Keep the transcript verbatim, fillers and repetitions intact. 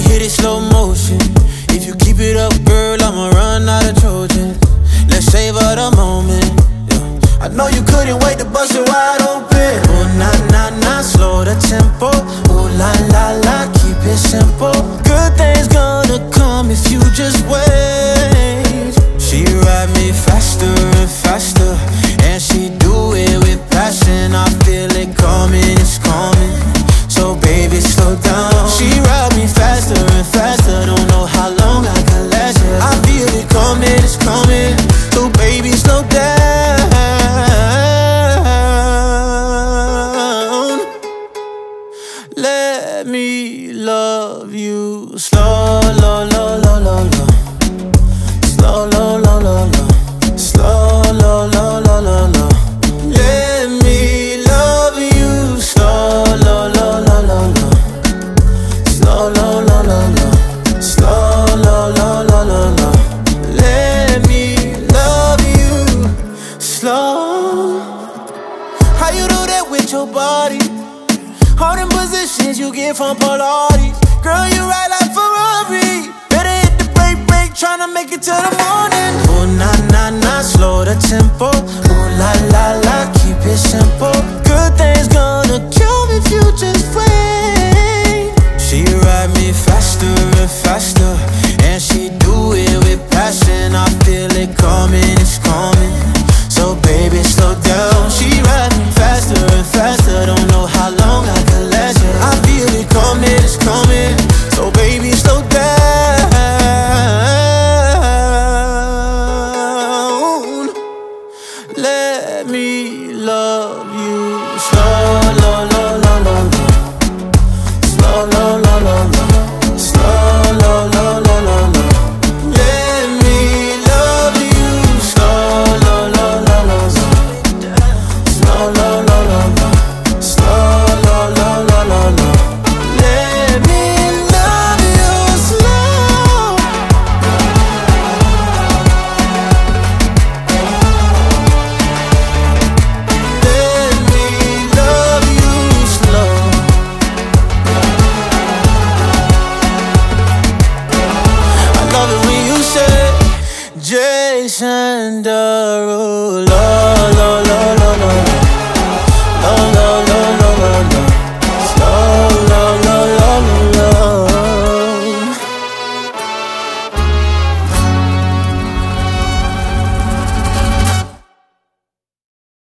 hit it slow motion. If you keep it up, girl, I'ma run out of Trojans. Let's savor the moment, yeah. I know you couldn't wait to bust it wide open. Oh, nah, nah, nah, slow the tempo. Oh, la, la, la, keep it simple. Good things gonna come if you just wait. She ride me faster and faster, and she do it with passion. I feel it coming, it's coming. So baby, slow down. She ride me faster and faster. Don't know how long I can last it. I feel it coming, it's coming. So baby, slow down. Let me love you slow, low, low, low, low, low. Slow, low, low, low, low. Slow, low, low, low, low, low. Let me love you slow, low, low, low, low, low. Slow, low, low, low, low. Slow, low, low, low, low, low. Let me love you slow. How you do that with your body? All them positions you get from Pilates. Girl, you ride like Ferrari. Better hit the brake, brake, tryna make it to the morning. Oh, nah, nah, nah, slow the tempo. Oh, la, la, la, keep it simple. Good things gonna come if you just wait. She ride me faster and faster, and she do it with passion. I feel it coming, it's coming. So baby, slow down. She ride me faster and faster. Don't know how long I can last it. I feel it coming, it's coming. So baby, slow down. Let me love you slow, low, low, low, low, low. Slow, low, low, low, low. Slow, low, low, low, low, low. Let me love you slow, low, low, low, low, low. Slow, low, low, low, low. Slow, low, low, low, low, low. Let me love you slow. Let me love you slow. I love it when you say Jason Derulo.